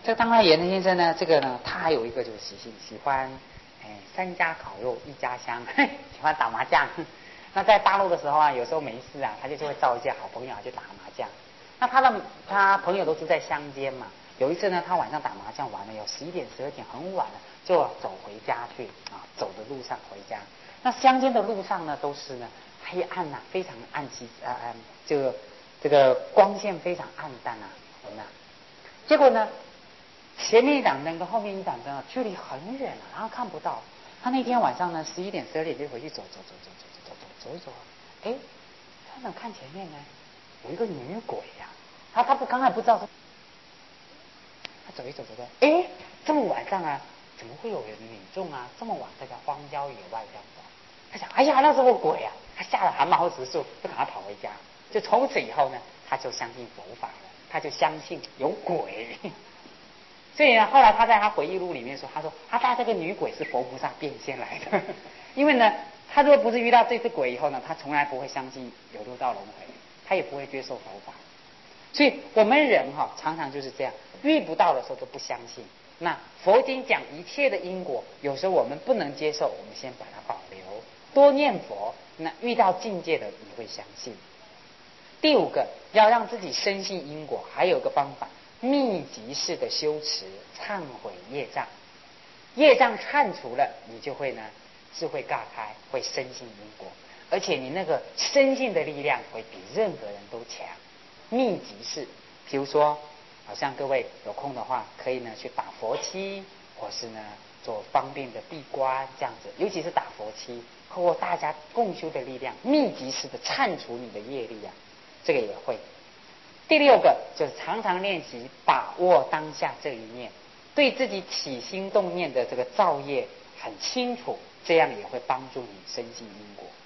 这个当代言的先生呢，这个呢，他还有一个就是喜欢，三家烤肉一家香，喜欢打麻将。那在大陆的时候啊，有时候没事啊，他就会召一些好朋友去打麻将。那他朋友都住在乡间嘛。有一次呢，他晚上打麻将完了，有11点12点，很晚了，就走回家去啊，走的路上回家。那乡间的路上呢，都是呢黑暗呐、非常暗气这个光线非常暗淡啊，有没有？结果呢，前面一盏灯跟后面一盏灯啊，距离很远了，然后看不到。他那天晚上呢，11点12点就回去走一走，他怎么看前面呢？有一个女鬼呀、他刚才不知道说，他走一走，这么晚上啊，怎么会有女众啊这么晚在荒郊野外这样走？他想，哎呀，那是个鬼啊！他吓得汗毛直竖，就赶快跑回家。就从此以后呢，他就相信佛法了，他就相信有鬼。所以呢，后来他在他回忆录里面说，他说他这个女鬼是佛菩萨变现来的，因为呢，他如果不是遇到这只鬼以后呢，他从来不会相信有六道轮回，他也不会接受佛法。所以我们人常常就是这样，遇不到的时候都不相信。那佛经讲一切的因果，有时候我们不能接受，我们先把它保留，多念佛。那遇到境界的你会相信。第5个，要让自己深信因果，还有个方法，密集式的修持，忏悔业障。业障忏除了，你就会呢智慧尬开，会深信因果，而且你那个深信的力量会比任何人都强。密集式，比如说，好像各位有空的话，可以呢去打佛七，或是呢做方便的闭关这样子，尤其是打佛七，透过大家共修的力量，密集式的忏除你的业力啊，这个也会。第6个就是常常练习把握当下这一念，对自己起心动念的这个造业很清楚，这样也会帮助你深信因果。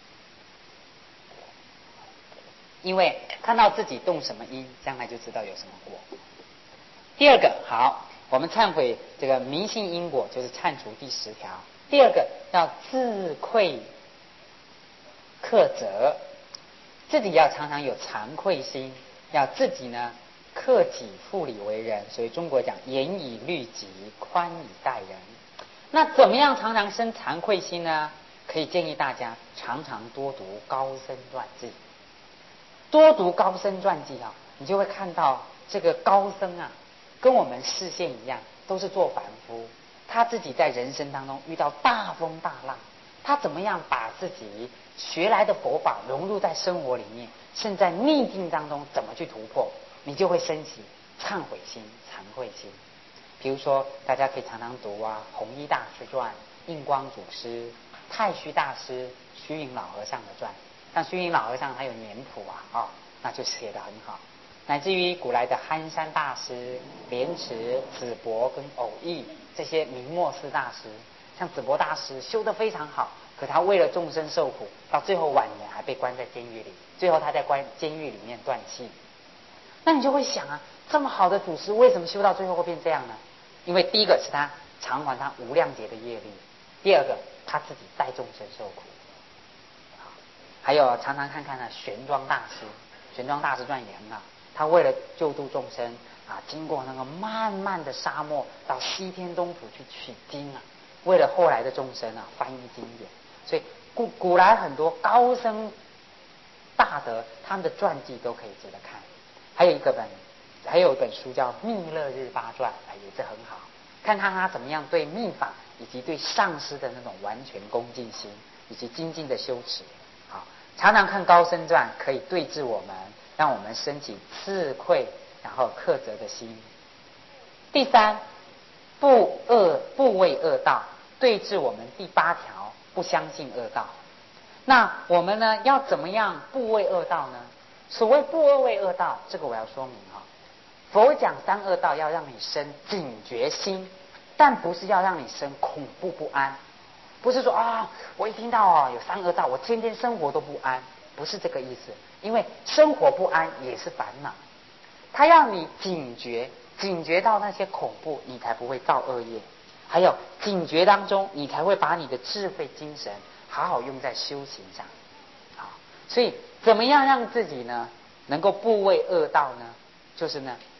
因为看到自己动什么因，将来就知道有什么果。第2个，好，我们忏悔这个迷信因果，就是忏除第10条。第2个要自愧克责，自己要常常有惭愧心，要自己呢克己复礼为人。所以中国讲严以律己，宽以待人。那怎么样常常生惭愧心呢？可以建议大家常常多读高僧传记。多读高僧传记你就会看到这个高僧啊，跟我们视线一样，都是做凡夫。他自己在人生当中遇到大风大浪，他怎么样把自己学来的佛法融入在生活里面，甚至在逆境当中怎么去突破，你就会升起忏悔心、惭愧心。比如说，大家可以常常读弘一大师传、印光祖师、太虚大师、虚云老和尚的传。像虚云老和尚还有年谱那就写得很好。乃至于古来的憨山大师、莲池、子伯跟偶益这些明末四大师，像子伯大师修得非常好，可他为了众生受苦，到最后晚年还被关在监狱里，最后他在监狱里面断气。那你就会想这么好的祖师，为什么修到最后会变这样呢？因为第1个是他偿还他无量劫的业力，第2个他自己带众生受苦。还有常常看看玄奘大师，玄奘大师传也很好。他为了救度众生经过那个漫漫的沙漠，到西天东土去取经为了后来的众生翻译经典。所以古来很多高僧大德，他们的传记都可以值得看。还有一本书叫《密勒日巴传》，也是很好，看看他怎么样对密法以及对上师的那种完全恭敬心，以及精进的修持。常常看高僧传，可以对治我们，让我们升起自愧然后克责的心。第3，不畏恶道，对治我们第8条，不相信恶道。那我们呢要怎么样不畏恶道呢？所谓不畏恶道，这个我要说明佛讲3恶道要让你生警觉心，但不是要让你生恐怖不安。不是说我一听到有3恶道，我天天生活都不安，不是这个意思。因为生活不安也是烦恼，它让你警觉到那些恐怖，你才不会造恶业。还有警觉当中，你才会把你的智慧精神好好用在修行上。所以怎么样让自己呢能够不畏恶道呢？就是呢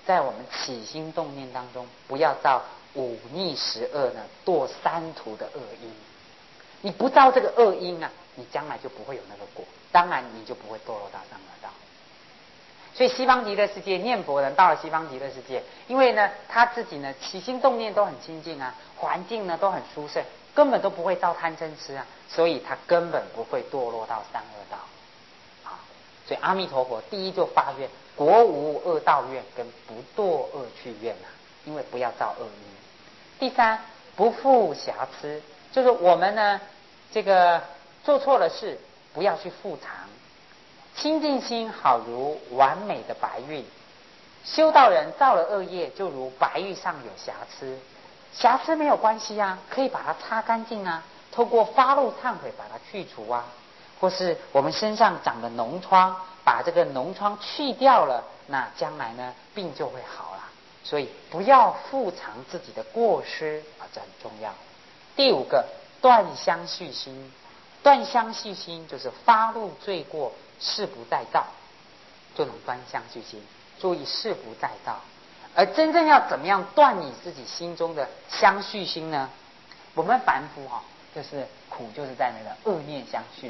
在我们起心动念当中，不要造五逆十恶呢，堕三途的恶因。你不造这个恶因啊，你将来就不会有那个果，当然你就不会堕落到三恶道。所以西方极乐世界念佛人到了西方极乐世界，因为呢他自己呢起心动念都很清净啊，环境呢都很殊胜，根本都不会造贪嗔痴啊，所以他根本不会堕落到三恶道。好，所以阿弥陀佛第一就发愿，国无恶道愿跟不堕恶趣愿啊，因为不要造恶因。第三，不负瑕疵，就是我们呢这个做错了事，不要去复偿。清净心好如完美的白玉，修道人造了恶业，就如白玉上有瑕疵，瑕疵没有关系啊，可以把它擦干净啊，透过发露忏悔把它去除啊，或是我们身上长的脓疮，把这个脓疮去掉了，那将来呢病就会好了。所以不要复偿自己的过失啊，这很重要。第五个，断相续心。断相续心就是发露罪过，誓不再造，就能断相续心。注意誓不再造。而真正要怎么样断你自己心中的相续心呢？我们凡夫就是苦，就是在那个恶念相续。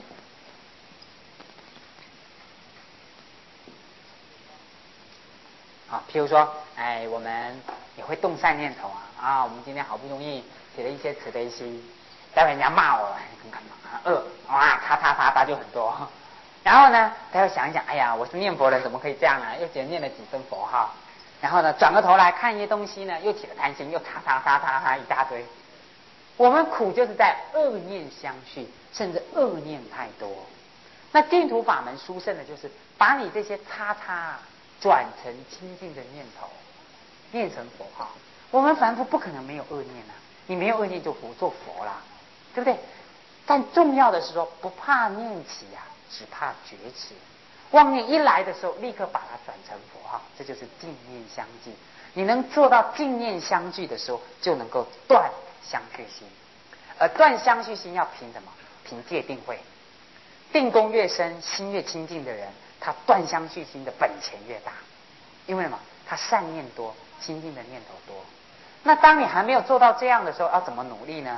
譬如说，我们也会动善念头我们今天好不容易写了一些慈悲心，待会人家骂我，干嘛恶擦就很多。然后呢，他又想一想，哎呀，我是念佛人，怎么可以这样啊？又觉得念了几声佛号，然后呢，转过头来看一些东西呢，又起了贪心，又擦一大堆。我们苦就是在恶念相续，甚至恶念太多。那净土法门殊胜的就是把你这些擦转成清净的念头，念成佛号。我们凡夫不可能没有恶念啊，你没有恶念就不做佛啦，对不对？但重要的是说，不怕念起只怕觉起。妄念一来的时候，立刻把它转成佛号，这就是净念相继。你能做到净念相继的时候，就能够断相续心。而断相续心要凭什么？凭戒定慧。定功越深，心越清净的人，他断相续心的本钱越大。因为什么？他善念多，清净的念头多。那当你还没有做到这样的时候，要怎么努力呢？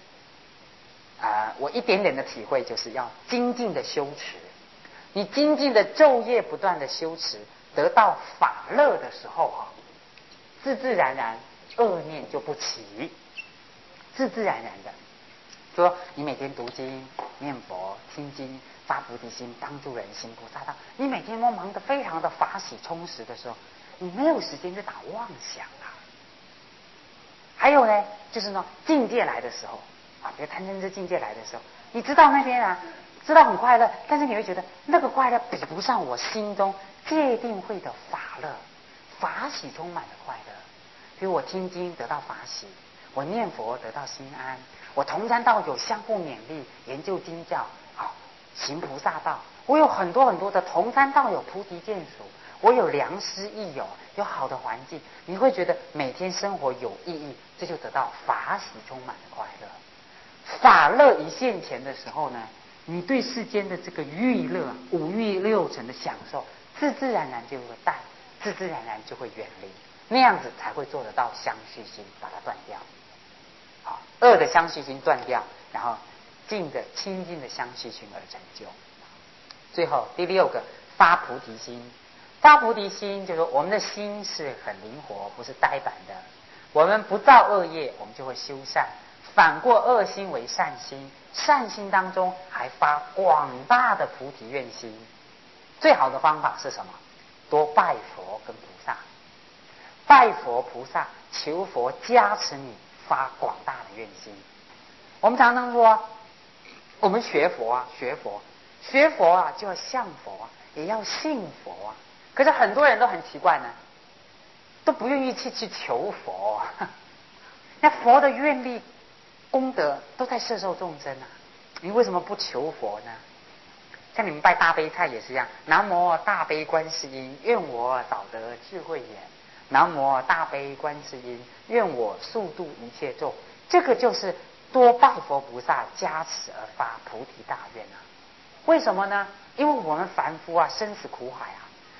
我一点点的体会，就是要精进的修持。你精进的昼夜不断的修持，得到法乐的时候自自然然恶念就不起，自自然然的。说你每天读经、念佛、听经、发菩提心，帮助人心菩萨道，你每天都忙得非常的法喜充实的时候，你没有时间去打妄想还有呢，就是说境界来的时候比如贪嗔痴境界来的时候，你知道那边知道很快乐，但是你会觉得那个快乐比不上我心中戒定慧的法乐，法喜充满的快乐。比如我听经得到法喜，我念佛得到心安，我同参道友相互勉励，研究经教行菩萨道，我有很多很多的同参道友菩提见属，我有良师益友，有好的环境，你会觉得每天生活有意义，这就得到法喜充满的快乐。法乐一现前的时候呢，你对世间的这个欲乐五欲六尘的享受，自自然然就会淡，自自然然就会远离，那样子才会做得到相续心，把它断掉。恶的相续心断掉，然后净的清净的相续心而成就。最后第六个，发菩提心。发菩提心就是说，我们的心是很灵活，不是呆板的。我们不造恶业，我们就会修善。反过恶心为善心，善心当中还发广大的菩提愿心。最好的方法是什么？多拜佛跟菩萨，拜佛菩萨，求佛加持你发广大的愿心。我们常常说，我们学佛就要像佛也要信佛可是很多人都很奇怪呢，都不愿意去求佛那佛的愿力功德都在摄受众生你为什么不求佛呢？像你们拜大悲忏也是一样，南无大悲观世音，愿我早得智慧眼。南无大悲观世音，愿我速度一切众。这个就是多拜佛菩萨加持而发菩提大愿为什么呢？因为我们凡夫生死苦海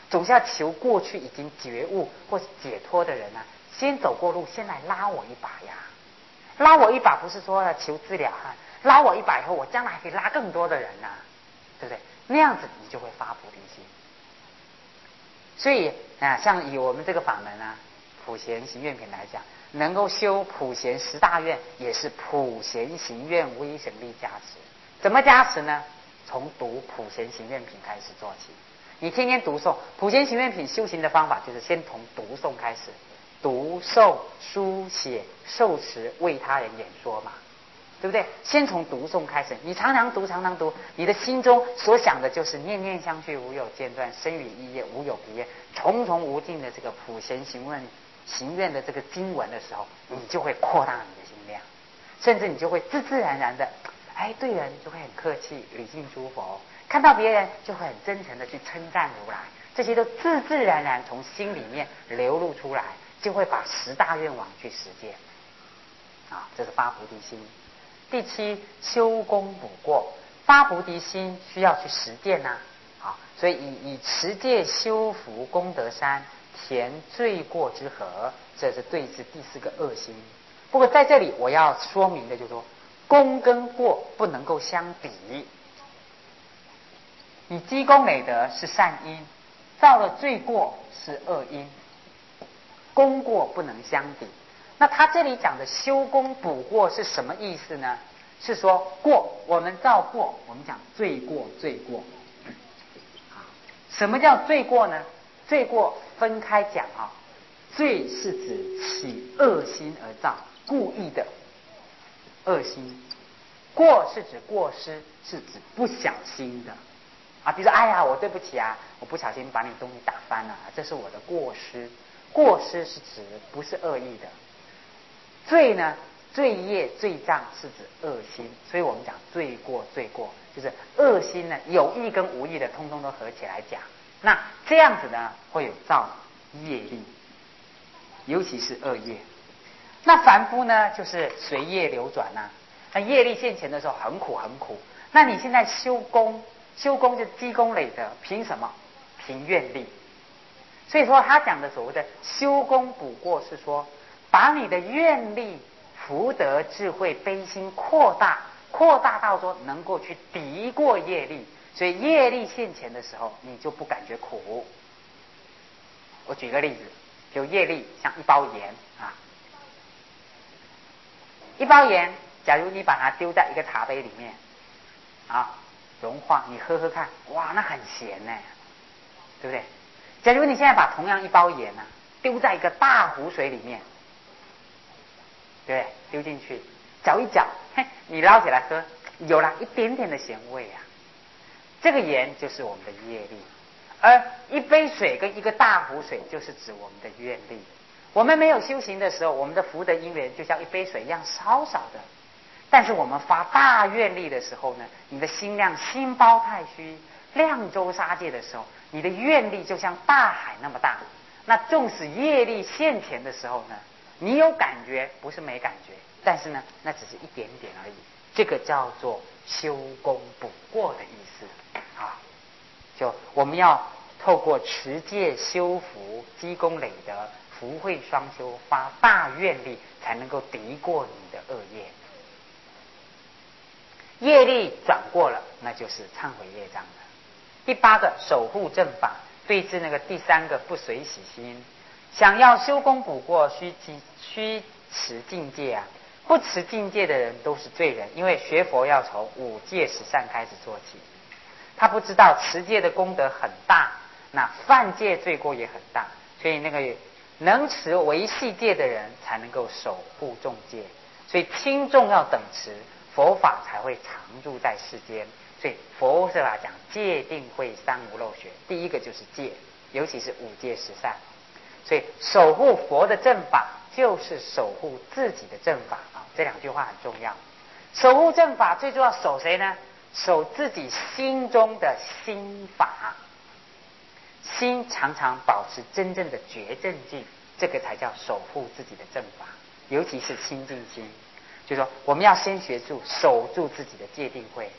总是要求过去已经觉悟或是解脱的人啊，先走过路，先来拉我一把呀。拉我一把不是说要求资了汉，拉我一把以后，我将来还可以拉更多的人呐，对不对？那样子你就会发菩提心。所以啊，像以我们这个法门啊，普贤行愿品来讲，能够修普贤10大愿，也是普贤行愿威神力加持。怎么加持呢？从读普贤行愿品开始做起。你天天读诵普贤行愿品，修行的方法就是先从读诵开始，读诵、书写、受持、为他人演说嘛，对不对？先从读诵开始，你常常读，常常读，你的心中所想的就是念念相续，无有间断，生与意业，无有别业，重重无尽的这个普贤行愿的这个经文的时候，你就会扩大你的心量，甚至你就会自自然然的，对人就会很客气，礼敬诸佛。看到别人就会很真诚的去称赞如来，这些都自自然然从心里面流露出来，就会把10大愿望去实践啊，这是发菩提心。第7，修功补过。发菩提心需要去实践呐，所以以持戒修福功德山，填罪过之河，这是对治第4个恶心。不过在这里我要说明的就是说，功跟过不能够相比。你积功累德是善因，造了罪过是恶因，功过不能相比。那他这里讲的修功补过是什么意思呢？是说过，我们造过，我们讲罪过。什么叫罪过呢？罪过分开讲啊，罪是指起恶心而造，故意的恶心；过是指过失，是指不小心的啊。比如说，我对不起啊，我不小心把你东西打翻了，这是我的过失。过失是指不是恶意的。罪呢，罪业罪障是指恶心，所以我们讲罪过，就是恶心呢，有意跟无意的通通都合起来讲。那这样子呢，会有造业力，尤其是恶业。那凡夫呢，就是随业流转呐。那业力现前的时候很苦。那你现在修功就积功累德，凭什么？凭愿力。所以说他讲的所谓的修功补过，是说把你的愿力、福德、智慧、悲心扩大到说能够去敌过业力，所以业力现前的时候，你就不感觉苦。我举个例子，就业力像一包盐啊，一包盐，假如你把它丢在一个茶杯里面啊，融化，你喝喝看，哇，那很咸呢，对不对？假如你现在把同样一包盐呢，丢在一个大湖水里面，对不对？丢进去，搅一搅，你捞起来喝，有了一点点的咸味啊。这个盐就是我们的业力，而一杯水跟一个大湖水就是指我们的愿力。我们没有修行的时候，我们的福德因缘就像一杯水一样少少的，但是我们发大愿力的时候呢，你的心量心包太虚，量周沙界的时候，你的愿力就像大海那么大。那纵使业力现前的时候呢，你有感觉，不是没感觉，但是呢，那只是一点点而已。这个叫做修功补过的意思啊。就我们要透过持戒修福，积功累德，福慧双修，发大愿力，才能够敌过你的恶业。业力转过了，那就是忏悔业障了。第8个，守护正法，对治那个第3个不随喜心。想要修功补过，须持境界啊。不持境界的人都是罪人，因为学佛要从5戒10善开始做起。他不知道持戒的功德很大，那犯戒罪过也很大，所以那个能持维系戒的人才能够守护重戒，所以轻重要等持，佛法才会常住在世间。所以佛是讲戒定慧3无漏学，第1个就是戒，尤其是5戒10善。所以守护佛的正法，就是守护自己的正法啊。这2句话很重要。守护正法最重要守谁呢？守自己心中的心法，心常常保持真正的觉正境，这个才叫守护自己的正法。尤其是清净心，就是说我们要先学住守住自己的戒定慧。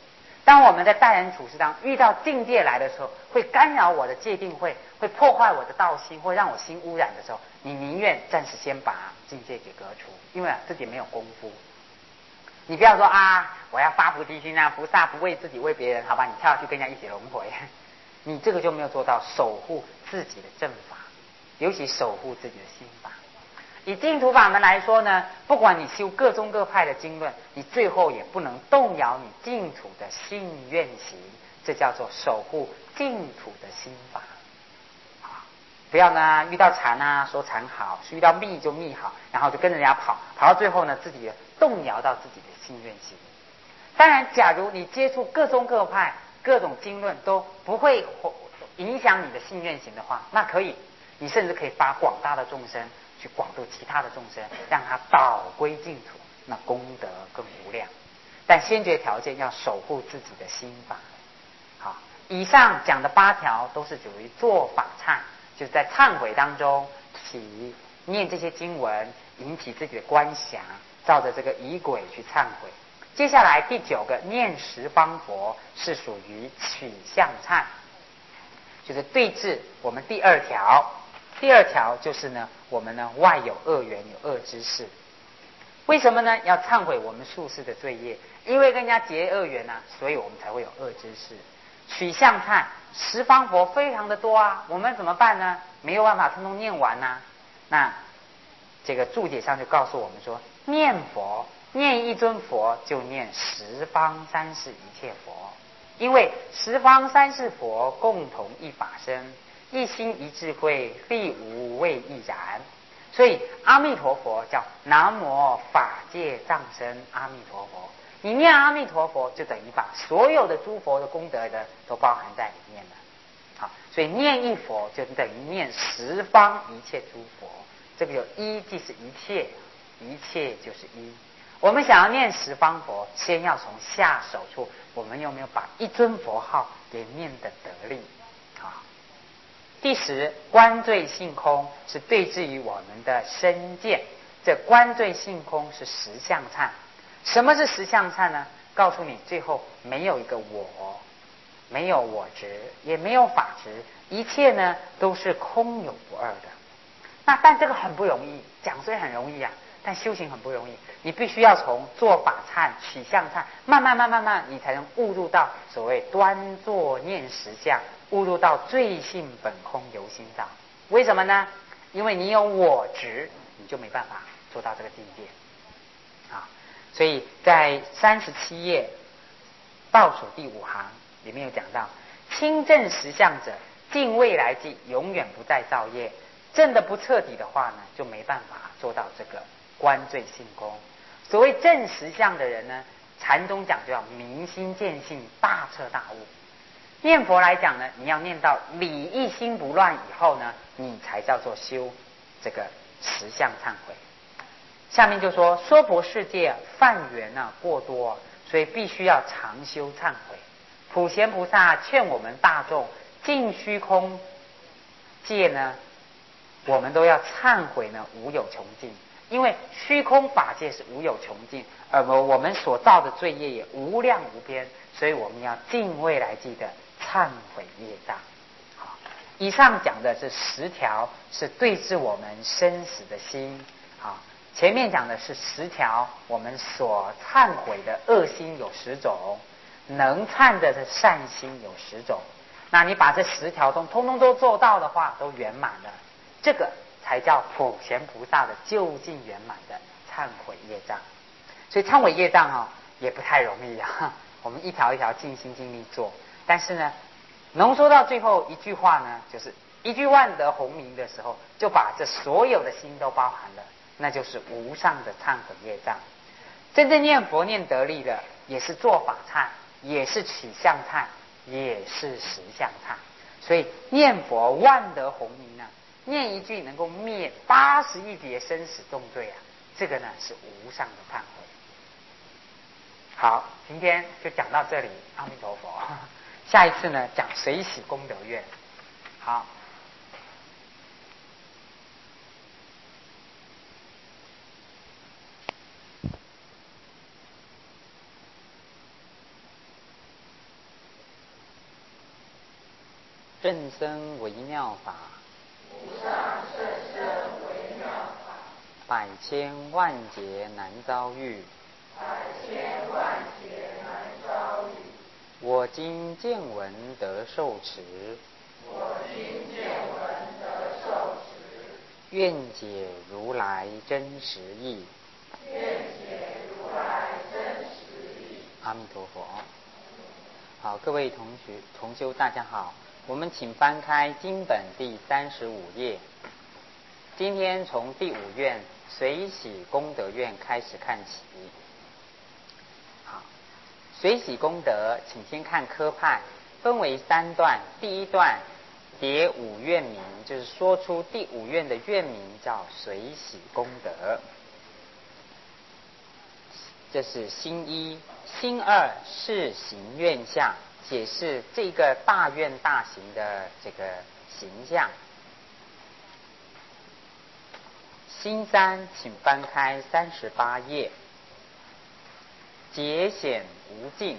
当我们在待人处事当中遇到境界来的时候，会干扰我的界定，会破坏我的道心，会让我心污染的时候，你宁愿暂时先把境界给革除，因为自己没有功夫。你不要说啊，我要发菩提心啊，菩萨不为自己为别人，好吧，你跳下去跟人家一起轮回，你这个就没有做到守护自己的正法，尤其守护自己的心法。以净土法门来说呢，不管你修各宗各派的经论，你最后也不能动摇你净土的信愿行，这叫做守护净土的心法。不要呢遇到禅啊说禅好，遇到密就密好，然后就跟人家跑到最后呢，自己动摇到自己的信愿行。当然，假如你接触各宗各派各种经论都不会影响你的信愿行的话，那可以，你甚至可以发广大的众生去广度其他的众生，让他导归净土，那功德更无量。但先决条件要守护自己的心法。好，以上讲的8条都是属于做法忏，就是在忏悔当中念这些经文，引起自己的观想，照着这个仪轨去忏悔。接下来第9个念十方佛是属于取向忏，就是对治我们第2条。第2条就是呢，我们呢外有恶缘，有恶知识。为什么呢？要忏悔我们宿世的罪业，因为跟人家结恶缘啊，所以我们才会有恶知识。取向忏，十方佛非常的多啊，我们怎么办呢？没有办法通通念完啊。那这个注解上就告诉我们说，念佛念一尊佛就念十方三世一切佛，因为十方三世佛共同一法身，一心一智慧，必无畏亦然。所以阿弥陀佛叫南无法界藏身阿弥陀佛，你念阿弥陀佛就等于把所有的诸佛的功德的都包含在里面了。好，所以念一佛就等于念十方一切诸佛，这个有一即是一切，一切就是一。我们想要念十方佛，先要从下手处，我们有没有把一尊佛号给念得得力？好，第10观罪性空是对治于我们的身见，这观罪性空是实相忏。什么是实相忏呢？告诉你，最后没有一个我，没有我执，也没有法执，一切呢都是空有不二的。那但这个很不容易，讲虽很容易啊，但修行很不容易。你必须要从做法忏、取相忏，慢慢，你才能悟入到所谓端坐念实相，悟入到罪性本空由心造。为什么呢？因为你有我执，你就没办法做到这个境界啊。所以在37页倒数第5行里面有讲到，清正实相者，尽未来际，永远不再造业。证的不彻底的话呢，就没办法做到这个观罪性空。所谓证实相的人呢，禅宗讲就要明心见性，大彻大悟。念佛来讲呢，你要念到理一心不乱以后呢，你才叫做修这个实相忏悔。下面就说娑婆世界犯缘过多，所以必须要常修忏悔。普贤菩萨劝我们大众尽虚空界呢，我们都要忏悔呢，无有穷尽。因为虚空法界是无有穷尽，而我们所造的罪业也无量无边，所以我们要尽未来际的忏悔业障。好，以上讲的是10条，是对治我们生死的心。好，前面讲的是10条，我们所忏悔的恶心有10种，能忏的善心有10种。那你把这10条通通都做到的话，都圆满了，这个才叫普贤菩萨的究竟圆满的忏悔业障。所以忏悔业障也不太容易啊，我们一条一条尽心尽力做，但是呢浓缩到最后一句话呢，就是一句万德洪名的时候，就把这所有的心都包含了，那就是无上的忏悔业障。真正念佛念得力的，也是做法忏，也是取相忏，也是实相忏。所以念佛万德洪名念一句能够灭80亿劫生死重罪这个呢是无上的忏悔。好，今天就讲到这里，阿弥陀佛。下一次呢讲随喜功德愿。好。 甚深微妙法， 无上甚深微妙法， 百千万劫难遭遇， 百千万劫难遭遇。 我今见闻得受持， 我今见闻得受持， 愿解如来真实义。 愿解如来真实义。 阿弥陀佛。好，各位同修大家好，我们请翻开经本第35页。今天从第5愿随喜功德愿开始看起。好，随喜功德，请先看科派，分为3段。第一段叠5愿名，就是说出第5愿的愿名叫随喜功德。这是心一。心二是行愿相，解释这个大愿大行的这个形象。心三，请翻开38页。节显无尽。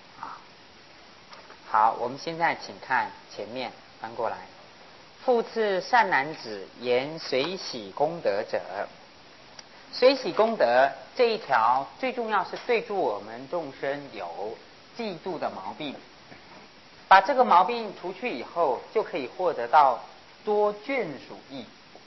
好，我们现在请看前面，翻过来。复次善男子言随喜功德者，随喜功德这一条最重要是对住我们众生有嫉妒的毛病，把这个毛病除去以后，就可以获得到多眷属益。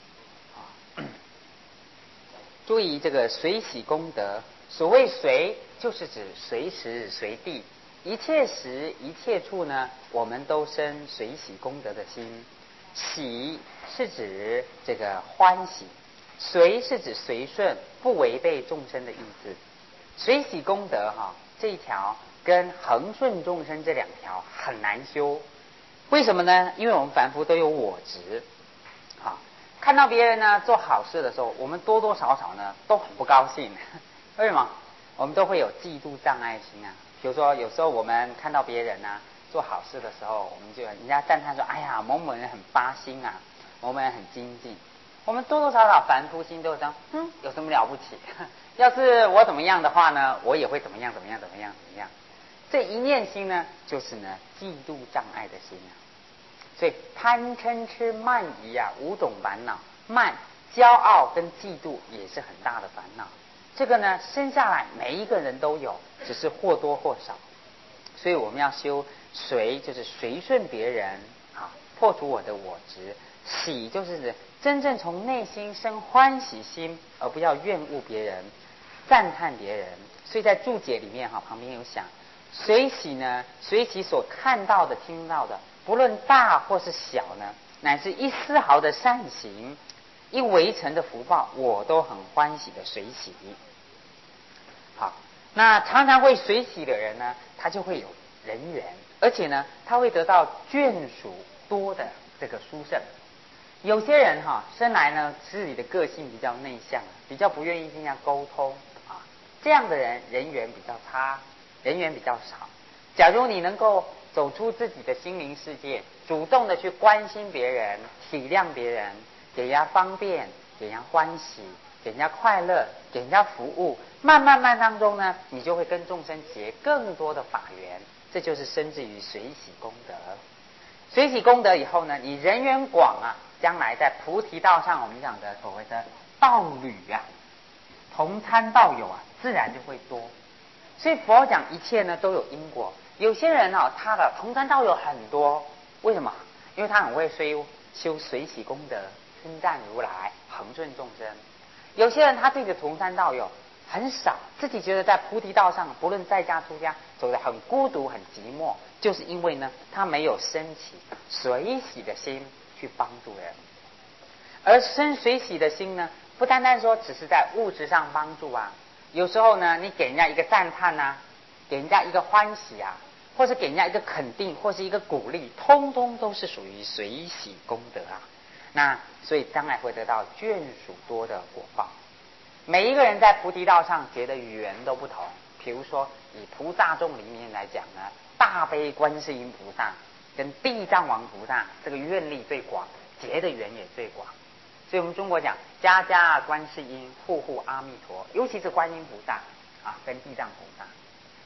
注意这个随喜功德，所谓随就是指随时随地，一切时一切处呢，我们都生随喜功德的心。喜是指这个欢喜，随是指随顺，不违背众生的意思。随喜功德这一条跟恒顺众生这2条很难修。为什么呢？因为我们凡夫都有我执。看到别人呢做好事的时候，我们多多少少呢都很不高兴。为什么？我们都会有嫉妒障碍心啊。比如说有时候我们看到别人呢做好事的时候，我们就人家赞叹说，哎呀，某某人很发心啊，某某人很精进。我们多多少少凡夫心都会说，有什么了不起？要是我怎么样的话呢，我也会怎么样怎么样怎么样怎么样。这一念心呢，就是呢嫉妒障碍的心啊。所以贪嗔痴慢疑5种烦恼，慢、骄傲跟嫉妒也是很大的烦恼。这个呢生下来每一个人都有，只是或多或少。所以我们要修随，就是随顺别人，破除我的我执。喜就是指真正从内心生欢喜心，而不要怨恶别人、赞叹别人。所以在注解里面旁边有想，随喜呢，随喜所看到的、听到的，不论大或是小呢，乃是一丝毫的善行，一微尘的福报，我都很欢喜的随喜。好，那常常会随喜的人呢，他就会有人缘，而且呢，他会得到眷属多的这个殊胜。有些人生来呢自己的个性比较内向，比较不愿意跟人家沟通这样的人人缘比较差，人缘比较少。假如你能够走出自己的心灵世界，主动的去关心别人、体谅别人，给人家方便，给人家欢喜，给人家快乐，给人家服务，慢慢当中呢，你就会跟众生结更多的法缘。这就是生至于随喜功德。随喜功德以后呢，你人缘广将来在菩提道上，我们讲的所谓的道侣同参道友自然就会多。所以佛讲一切呢都有因果。有些人他的同参道友很多，为什么？因为他很会修随喜功德，称赞如来，恒顺众生。有些人他自己的同参道友很少，自己觉得在菩提道上，不论在家出家，走得很孤独很寂寞，就是因为呢他没有升起随喜的心去帮助人。而生随喜的心呢，不单单说只是在物质上帮助有时候呢你给人家一个赞叹给人家一个欢喜或是给人家一个肯定，或是一个鼓励，通通都是属于随喜功德那所以将来会得到眷属多的果报。每一个人在菩提道上结的缘都不同。比如说以菩萨众里面来讲呢，大悲观世音菩萨跟地藏王菩萨这个愿力最广，结的缘也最广。所以我们中国讲家家观世音，户户阿弥陀，尤其是观音菩萨跟地藏菩萨。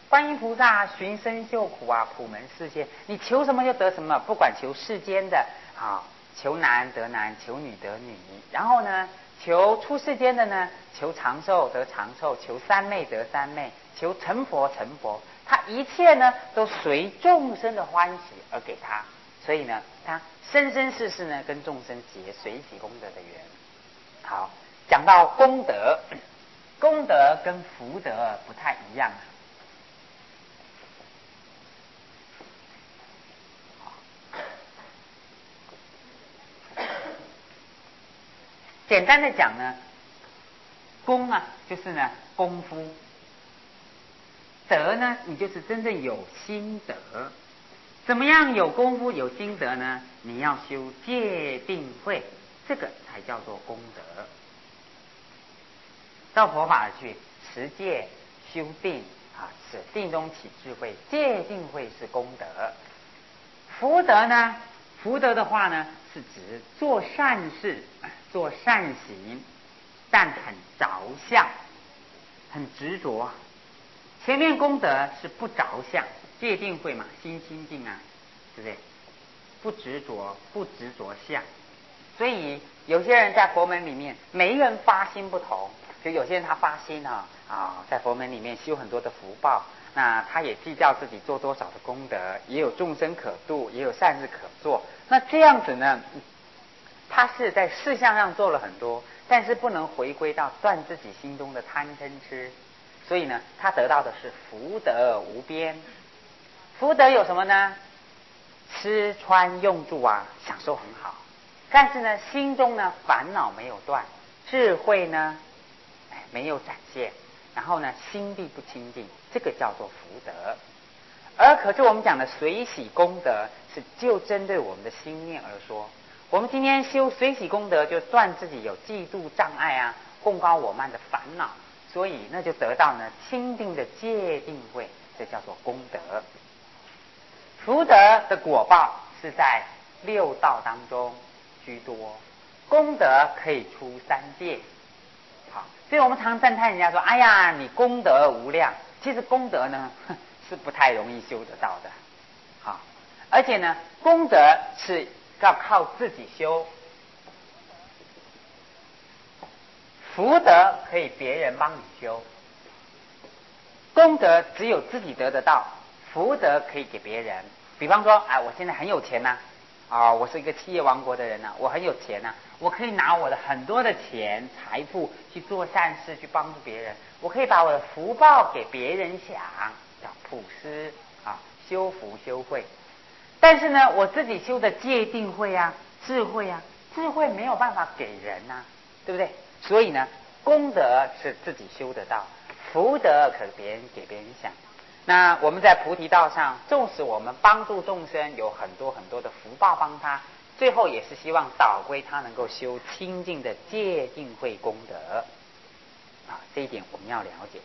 观音菩萨寻声救苦啊，普门示现，你求什么就得什么，不管求世间的求男得男，求女得女，然后呢求出世间的呢，求长寿得长寿，求三昧得三昧，求成佛成佛，他一切呢都随众生的欢喜而给他，所以呢他生生世世呢跟众生结随喜功德的缘。好，讲到功德，功德跟福德不太一样简单的讲呢，功啊就是呢功夫，德呢你就是真正有心得。怎么样有功夫有心得呢？你要修戒定慧，这个才叫做功德。到佛法去持戒修定使定中起智慧，戒定慧是功德。福德呢？福德的话呢，是指做善事做善行，但很着相，很执着。前面功德是不着相，戒定慧嘛，心清净啊，对不对？不执着相。所以有些人在佛门里面，每一个人发心不同，就有些人他发心在佛门里面修很多的福报，那他也计较自己做多少的功德，也有众生可度，也有善事可做。那这样子呢，他是在事项上做了很多，但是不能回归到断自己心中的贪嗔痴，所以呢，他得到的是福德无边。福德有什么呢？吃穿用住享受很好，但是呢，心中呢烦恼没有断，智慧呢没有展现，然后呢心地不清净，这个叫做福德。而可是我们讲的随喜功德，是就针对我们的心念而说。我们今天修随喜功德，就断自己有嫉妒障碍贡高我慢的烦恼，所以那就得到呢清净的戒定慧，这叫做功德。福德的果报是在六道当中居多，功德可以出三界。好，所以我们常赞叹人家说：“哎呀，你功德无量。”其实功德呢是不太容易修得到的。好，而且呢，功德是要靠自己修，福德可以别人帮你修。功德只有自己得得到，福德可以给别人。比方说，我现在很有钱我是一个企业王国的人我很有钱我可以拿我的很多的钱财富去做善事，去帮助别人。我可以把我的福报给别人享，叫普施修福修慧。但是呢，我自己修的戒定慧智慧智慧没有办法给人对不对？所以呢，功德是自己修得到，福德可别人给别人享。那我们在菩提道上，纵使我们帮助众生有很多很多的福报帮他，最后也是希望导归他能够修清净的戒定慧功德这一点我们要了解。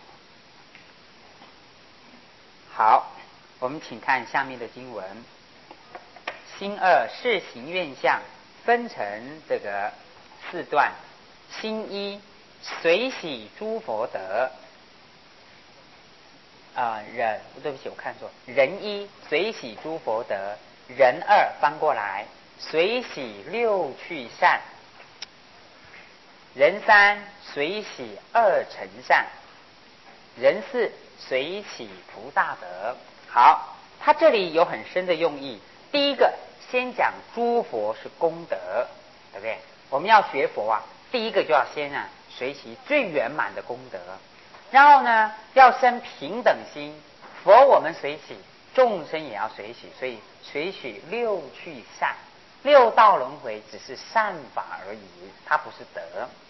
好，我们请看下面的经文。心二世行愿相分成这个四段。心一随喜诸佛德对不起，我看错。人一随喜诸佛德，人二翻过来随喜六趣善，人三随喜二乘善，人四随喜菩萨德。好，他这里有很深的用意。第一个，先讲诸佛是功德，对不对？我们要学佛第一个就要先随喜最圆满的功德，然后呢要生平等心。佛我们随喜，众生也要随喜，所以随喜六趣善。六道轮回只是善法而已，它不是德。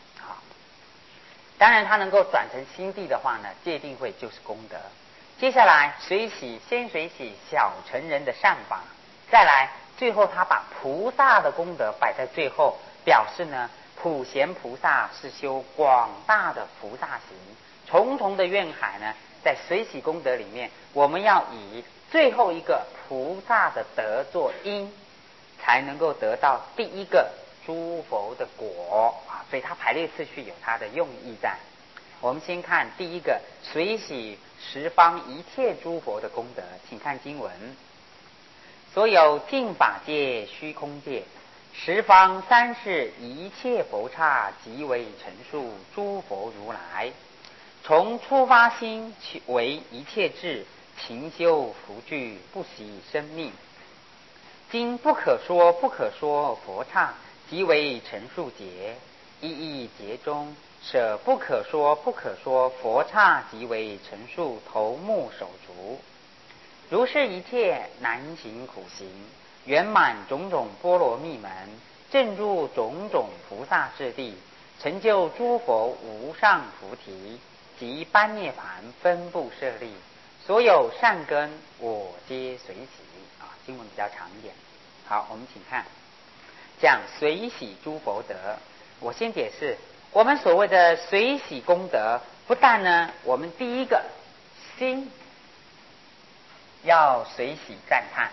当然它能够转成心地的话呢，戒定慧就是功德。接下来先随喜小乘人的善法，再来最后他把菩萨的功德摆在最后，表示呢普贤菩萨是修广大的菩萨行，重重的愿海呢，在随喜功德里面，我们要以最后一个菩萨的德做因，才能够得到第一个诸佛的果所以它排列次序有它的用意在。我们先看第一个随喜十方一切诸佛的功德。请看经文：所有净法界、虚空界、十方三世一切佛刹，即为陈述诸佛如来。从初发心为一切智，勤修福聚，不惜生命。今不可说不可说佛刹，即为陈述劫。一一劫中，舍不可说不可说佛刹，即为陈述头目手足。如是一切难行苦行，圆满种种波罗蜜门，正入种种菩萨智地，成就诸佛无上菩提，及般涅盘分布舍利。所有善根我皆随喜。经文比较长一点。好，我们请看讲随喜诸佛德。我先解释，我们所谓的随喜功德，不但呢，我们第一个心要随喜赞叹，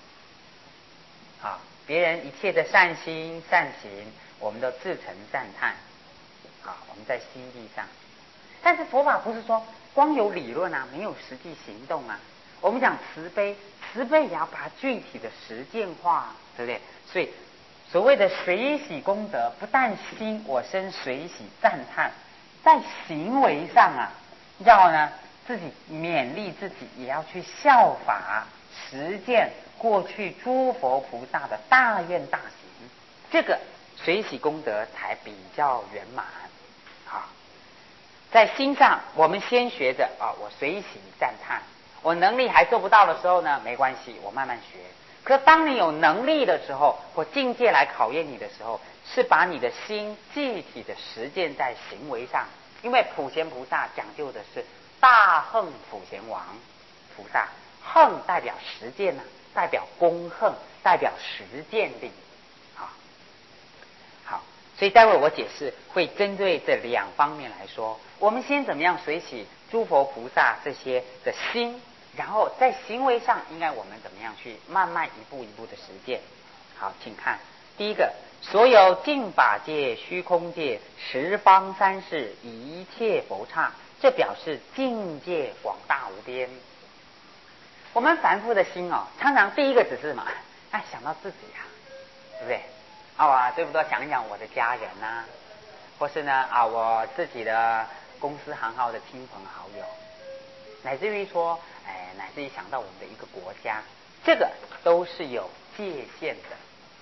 好，别人一切的善心善行，我们都自诚赞叹，好，我们在心地上。但是佛法不是说光有理论啊，没有实际行动啊。我们讲慈悲，慈悲也要把它具体的实践化，对不对？所以所谓的随喜功德，不但心我生随喜赞叹，在行为上啊，要呢自己勉励自己，也要去效法实践过去诸佛菩萨的大愿大行，这个随喜功德才比较圆满。好，在心上，我们先学着我随喜赞叹。我能力还做不到的时候呢，没关系，我慢慢学。可当你有能力的时候，或境界来考验你的时候，是把你的心具体的实践在行为上。因为普贤菩萨讲究的是大横普贤王菩萨，横代表实践呢，代表功横，代表实践力。好，所以待会我解释会针对这两方面来说。我们先怎么样随喜诸佛菩萨这些的心，然后在行为上应该我们怎么样去慢慢一步一步的实践。好，请看第一个，所有净法界、虚空界、十方三世一切佛刹，这表示境界广大无边。我们凡夫的心常常第一个只是嘛，想到自己对不对？对不对？想一想我的家人啊，或是呢我自己的公司行号的亲朋好友，乃至于说乃至于想到我们的一个国家，这个都是有界限的。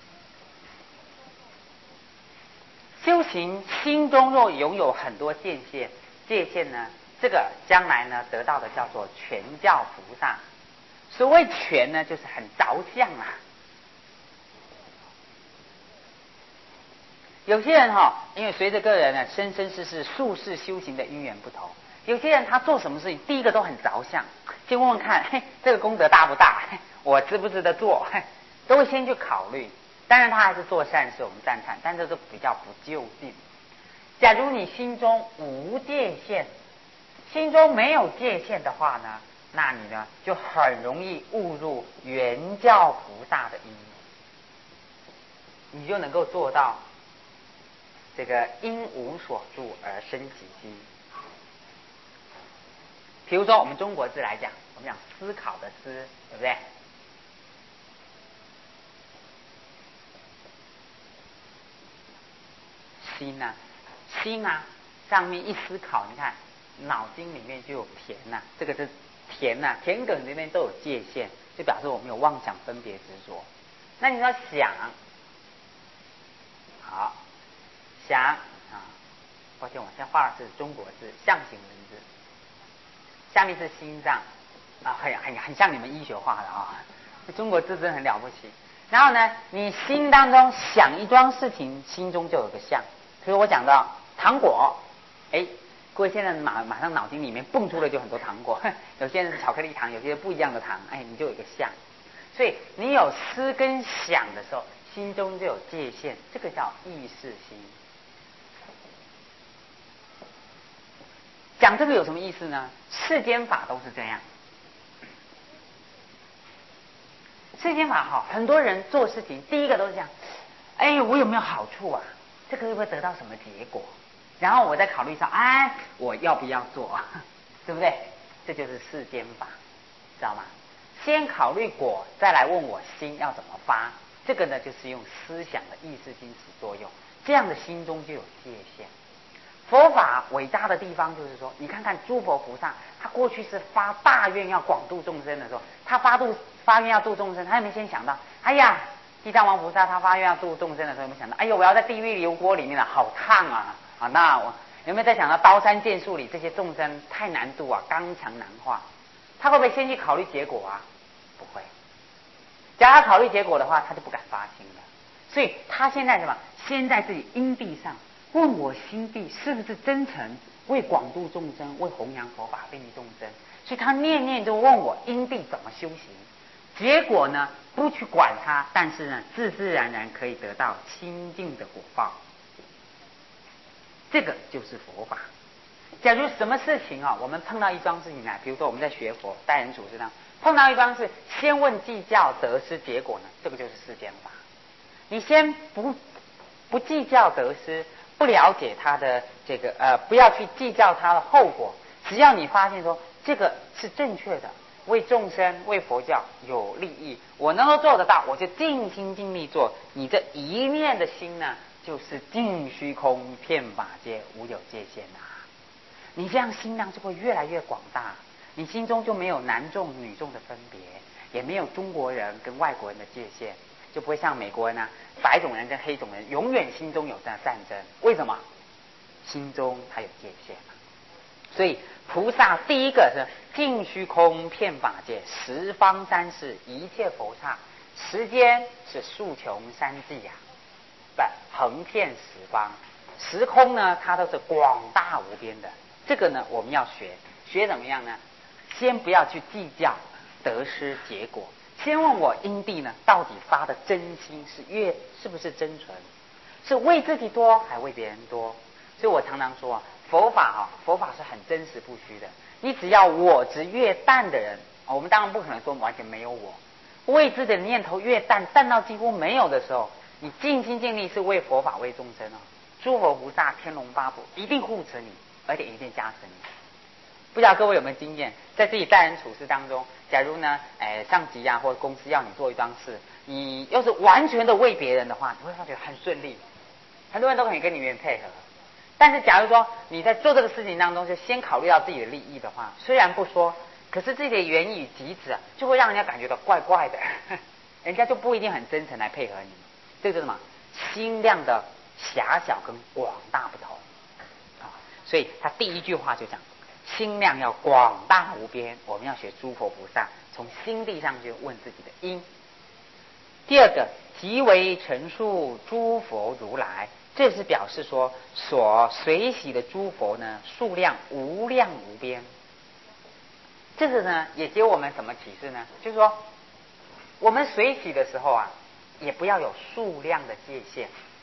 修行心中若拥有很多界限呢，这个将来呢得到的叫做全教菩萨。所谓全呢，就是很着相啊。有些人因为随着个人呢生世数世修行的因缘不同，有些人他做什么事情第一个都很着相，先问问看，这个功德大不大，我值不值得做，都会先去考虑。当然他还是做善事，我们赞叹，但这都比较不就近。假如你心中无界限，心中没有界限的话呢，那你呢就很容易误入原教菩萨的因，你就能够做到这个因无所住而生其心。比如说我们中国字来讲，我们讲思考的思，对不对？心啊，上面一思考，你看脑筋里面就有田这个是田田埂里面都有界限，就表示我们有妄想分别执着。那你要想，好想抱歉，我现在画的是中国字象形文字，下面是心脏很像你们医学画的中国字真的很了不起。然后呢，你心当中想一桩事情，心中就有个相。比如我讲到糖果，各位现在马上脑筋里面蹦出了就很多糖果，有些人是巧克力糖，有些不一样的糖，你就有一个相。所以你有思跟想的时候，心中就有界限，这个叫意识心。讲这个有什么意思呢？世间法都是这样。世间法很多人做事情第一个都是这样，我有没有好处啊？这个会不会得到什么结果？然后我再考虑上，我要不要做，对不对？ 这就是世间法，知道吗？先考虑果，再来问我心要怎么发，这个呢就是用思想的意识心起作用，这样的心中就有界限。佛法伟大的地方就是说，你看看诸佛菩萨，他过去是发大愿要广度众生的时候，他发愿要度众生，他有没有先想到，哎呀，地藏王菩萨他发愿要度众生的时候，有没有想到，哎呦，我要在地狱油锅里面了，好烫啊！啊，那我有没有在想到刀山剑树里这些众生太难度啊，刚强难化？他会不会先去考虑结果啊？不会。假如他考虑结果的话，他就不敢发心了。所以他现在什么？先在自己因地上问我心地是不是真诚，为广度众生，为弘扬佛法，利益众生。所以他念念都问我因地怎么修行。结果呢，不去管它，但是呢，自自然然可以得到清净的果报。这个就是佛法。假如什么事情啊，我们碰到一桩事情来，比如说我们在学佛待人处事上碰到一桩事，先问计较得失结果呢，这个就是世间法。你先不计较得失，不了解它的这个不要去计较它的后果，只要你发现说这个是正确的，为众生为佛教有利益，我能够做得到，我就尽心尽力做。你这一念的心呢，就是尽虚空遍法界无有界限啊。你这样心量就会越来越广大，你心中就没有男众女众的分别，也没有中国人跟外国人的界限，就不会像美国人啊，白种人跟黑种人永远心中有战争。为什么？心中他有界限嘛。所以菩萨第一个是尽虚空遍法界，十方三世一切佛刹，时间是数穷三际呀，横遍十方，时空呢它都是广大无边的。这个呢我们要学怎么样呢？先不要去计较得失结果，先问我因地呢到底发的真心是不是真纯，是为自己多还为别人多。所以我常常说佛法是很真实不虚的。你只要我执越淡的人，我们当然不可能说完全没有我，为自己的念头越淡到几乎没有的时候，你尽心尽力是为佛法为众生诸佛菩萨天龙八部一定护持你，而且一定加持你。不知道各位有没有经验，在自己待人处事当中，假如呢上级啊或者公司要你做一桩事，你要是完全的为别人的话，你会发觉很顺利，很多人都可以跟你愿意配合。但是假如说你在做这个事情当中就先考虑到自己的利益的话，虽然不说，可是自己的言语举止就会让人家感觉到怪怪的人家就不一定很真诚来配合你。这就是什么？心量的狭小跟广大不同所以他第一句话就讲心量要广大无边，我们要学诸佛菩萨，从心地上去问自己的因。第二个，即为陈述诸佛如来，这是表示说所随喜的诸佛呢数量无量无边。这个呢也给我们什么启示呢？就是说我们随喜的时候也不要有数量的界限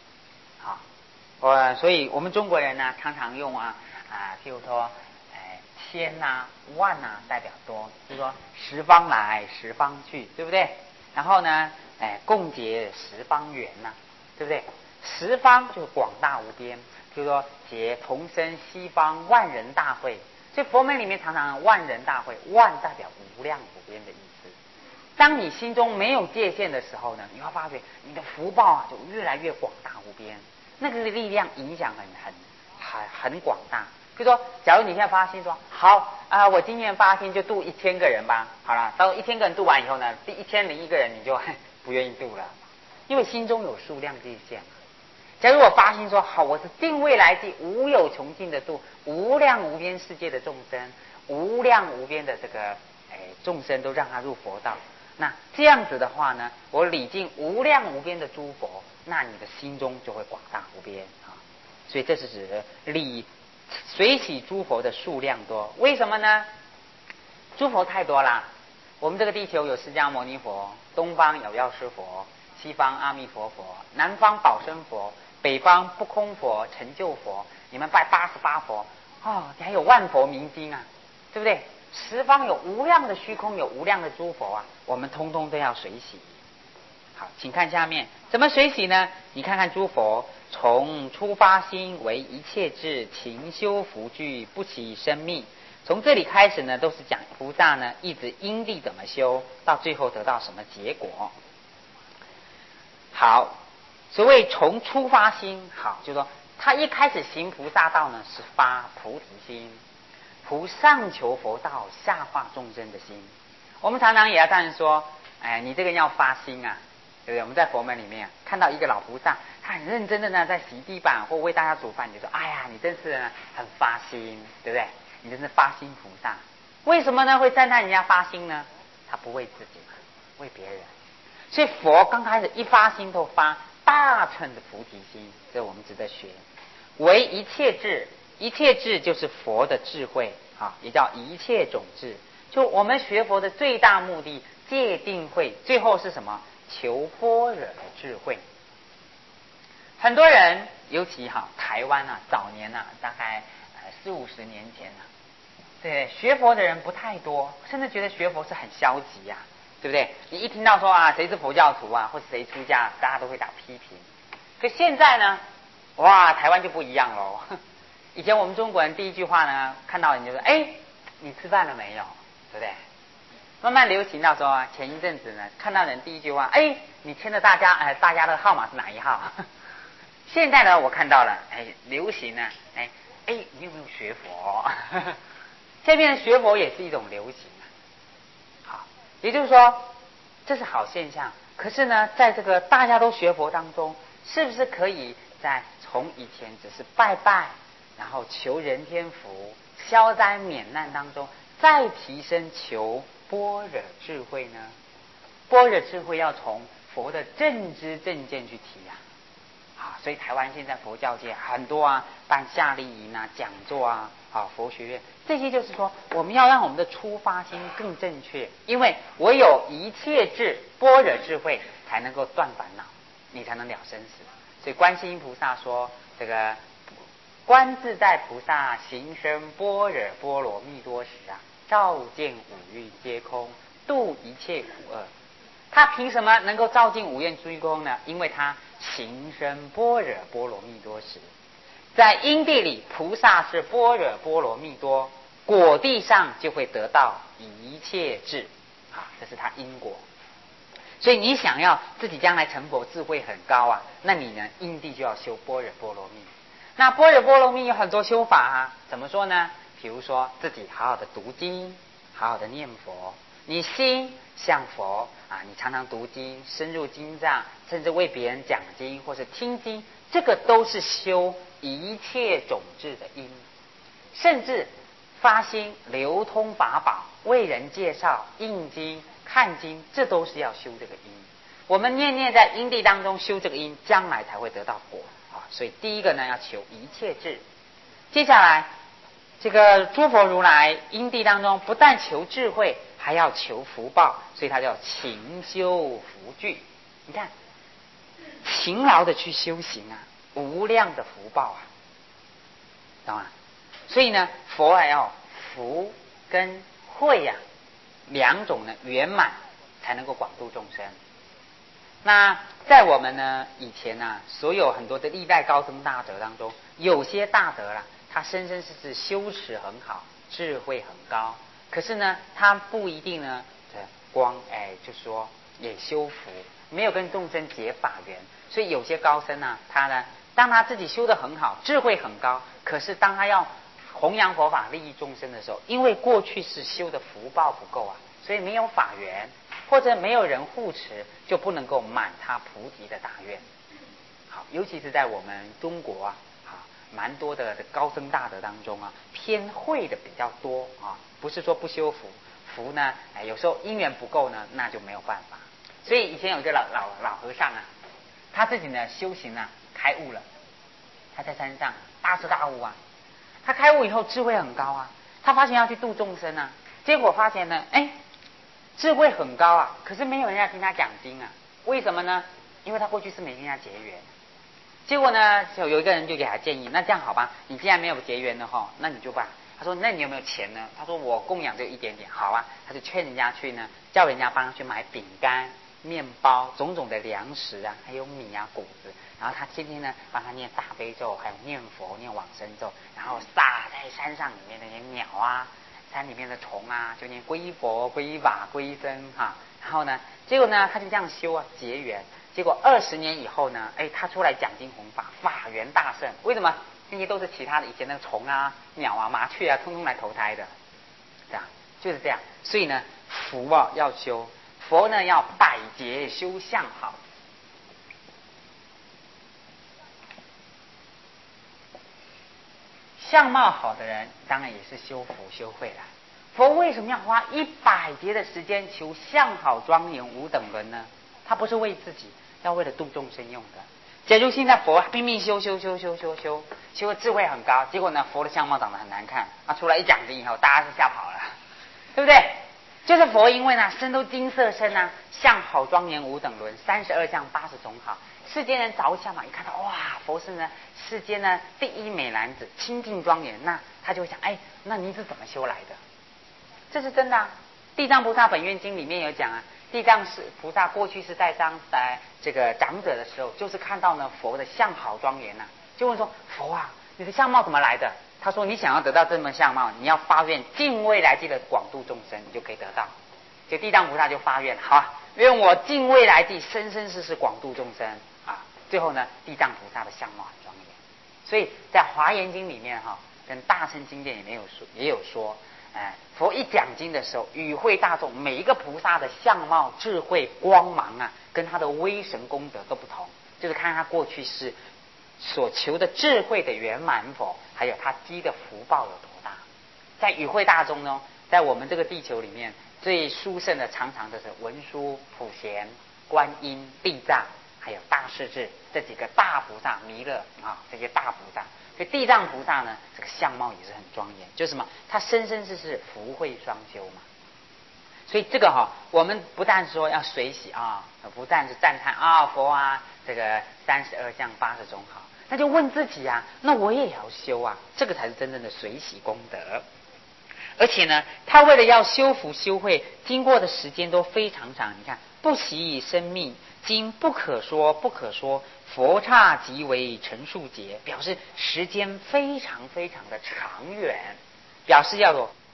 所以我们中国人呢常常用譬如说千万代表多，就是说十方来十方去，对不对？然后呢共结十方缘对不对？十方就是广大无边，譬如说结同生西方万人大会，所以佛门里面常常万人大会，万代表无量无边的意思。当你心中没有界限的时候呢，你会发觉你的福报就越来越广大无边，那个力量影响很广大。比如说假如你现在发心说好我今年发心就度1000个人吧，好了，到1000个人度完以后呢，第1001个人你就不愿意度了，因为心中有数量界限。假如我发心说好，我是尽未来际无有穷尽的度无量无边世界的众生，无量无边的这个众生都让他入佛道，那这样子的话呢，我礼敬无量无边的诸佛，那你的心中就会广大无边所以这是指礼随喜诸佛的数量多。为什么呢？诸佛太多啦，我们这个地球有释迦牟尼佛，东方有药师佛，西方阿弥陀佛，南方宝生佛，北方不空佛、成就佛，你们拜88佛你还有万佛明经对不对？十方有无量的虚空，有无量的诸佛我们通通都要随喜。好，请看下面怎么随喜呢？你看看诸佛从初发心为一切智，勤修福聚，不起生命， 从这里开始呢，都是讲菩萨呢一直因地怎么修，到最后得到什么结果。好，所谓从出发心，好，就是说他一开始行菩萨道呢，是发菩提心，菩上求佛道，下化众生的心。我们常常也要这样说，哎，你这个要发心啊，对不对？我们在佛门里面看到一个老菩萨，他很认真的呢在洗地板或为大家煮饭，你就说，哎呀，你真是很发心，对不对？你真是发心菩萨。为什么呢？会赞叹人家发心呢？他不为自己嘛，为别人。所以佛刚开始一发心都发大乘的菩提心，这我们值得学。为一切智，一切智就是佛的智慧啊，也叫一切种智。就我们学佛的最大目的，戒定慧，最后是什么？求般若的智慧。很多人，尤其台湾啊，早年啊，大概40-50年前啊，对学佛的人不太多，甚至觉得学佛是很消极啊，对不对？你一听到说啊，谁是佛教徒啊，或者谁出家，大家都会打批评。可现在呢，哇，台湾就不一样喽。以前我们中国人第一句话呢，看到人就说：“哎，你吃饭了没有？”对不对？慢慢流行到说，前一阵子呢，看到人第一句话：“哎，你签的大家的号码是哪一号？”现在呢，我看到了，流行呢，哎，你有没有学佛？现在学佛也是一种流行啊。好，也就是说，这是好现象。可是呢，在这个大家都学佛当中，是不是可以在从以前只是拜拜，然后求人天福、消灾免难当中，再提升求般若智慧呢？般若智慧要从佛的正知正见去提啊。所以台湾现在佛教界很多啊，办夏令营啊、讲座啊、佛学院，这些就是说，我们要让我们的出发心更正确，因为唯有一切智般若智慧，才能够断烦恼，你才能了生死。所以观世音菩萨说，这个观自在菩萨行深般若波罗蜜多时啊，照见五蕴皆空，度一切苦厄。他凭什么能够照尽五蕴皆空呢？因为他行深般若波罗蜜多时，在因地里，菩萨是般若波罗蜜多，果地上就会得到一切智这是他因果。所以你想要自己将来成佛，智慧很高啊，那你呢，因地就要修般若波罗蜜。那般若波罗蜜有很多修法怎么说呢？比如说自己好好的读经，好好的念佛，你心向佛你常常读经，深入经藏，甚至为别人讲经或是听经，这个都是修一切种智的因。甚至发心流通法宝，为人介绍、印经、看经，这都是要修这个因。我们念念在因地当中修这个因，将来才会得到果所以第一个呢，要求一切智。接下来这个诸佛如来因地当中，不但求智慧，还要求福报，所以它叫勤修福聚。你看，勤劳的去修行无量的福报懂吗？所以呢，佛还要福跟慧两种呢圆满，才能够广度众生。那在我们呢以前所有很多的历代高僧大德当中，有些大德他生生世世修持很好，智慧很高，可是呢，他不一定呢就是说也修福，没有跟众生结法缘。所以有些高僧他呢，当他自己修得很好，智慧很高，可是当他要弘扬佛法利益众生的时候，因为过去是修的福报不够所以没有法缘，或者没有人护持，就不能够满他菩提的大愿。好，尤其是在我们中国蛮多的高僧大德当中偏慧的比较多不是说不修福，福呢有时候因缘不够呢，那就没有办法。所以以前有一个老和尚他自己呢修行开悟了，他在山上大彻大悟他开悟以后智慧很高他发现要去度众生结果发现呢智慧很高可是没有人家听他讲经为什么呢？因为他过去是没跟人家结缘。结果呢，有一个人就给他建议，那这样好吧，你既然没有结缘的那你就他说那你有没有钱呢？他说我供养就一点点。好他就劝人家去呢，叫人家帮他去买饼干、面包、种种的粮食还有米谷子，然后他天天呢帮他念大悲咒，还有念佛、念往生咒，然后撒在山上里面那些鸟山里面的虫啊，就念皈依佛、皈依法、皈依僧哈。然后呢，结果呢，他就这样修啊，结缘。结果20年以后呢，他出来讲经弘法，法缘大盛。为什么？那些都是其他的以前那个虫啊、鸟啊、麻雀啊，通通来投胎的，这样就是这样。所以呢，福啊要修，佛呢要百劫修相好。相貌好的人，当然也是修福修慧啦。佛为什么要花100劫的时间求相好庄严无等伦呢？他不是为自己，要为了度众生用的。假如现在佛拼命修的智慧很高，结果呢，佛的相貌长得很难看，出来一讲经以后，大家是吓跑了，对不对？就是佛因为呢，身都金色身啊，相好庄严无等伦，32相80种好。世间人着相嘛，一看到哇，佛是呢世间呢第一美男子，清净庄严，那他就会想，那你是怎么修来的？这是真的啊。地藏菩萨本愿经里面有讲啊，地藏菩萨过去是在这个长者的时候，就是看到呢佛的相好庄严啊，就问说，佛啊，你的相貌怎么来的？他说，你想要得到这么相貌，你要发愿尽未来际的广度众生，你就可以得到。就地藏菩萨就发愿，好啊，愿我尽未来际生生世世广度众生啊。最后呢，地藏菩萨的相貌很庄严。所以在华严经里面跟大乘经典也有说，佛一讲经的时候，与会大众每一个菩萨的相貌、智慧、光芒啊，跟他的威神功德都不同，就是看他过去是所求的智慧的圆满否，还有他积的福报有多大。在与会大众呢，在我们这个地球里面最殊胜的，常常都是文殊、普贤、观音、地藏，还有大势至这几个大菩萨，弥勒啊，这些大菩萨。所以地藏菩萨呢，这个相貌也是很庄严，就是什么？他生生世世福慧双修嘛。所以这个我们不但说要随喜啊，不但是赞叹啊佛啊，这个32相80种好，那就问自己啊，那我也要修啊，这个才是真正的随喜功德。而且呢，他为了要修福修慧，经过的时间都非常长。你看，不惜生命，经不可说，佛刹即为成数劫，表示时间非常非常的长远，表示要有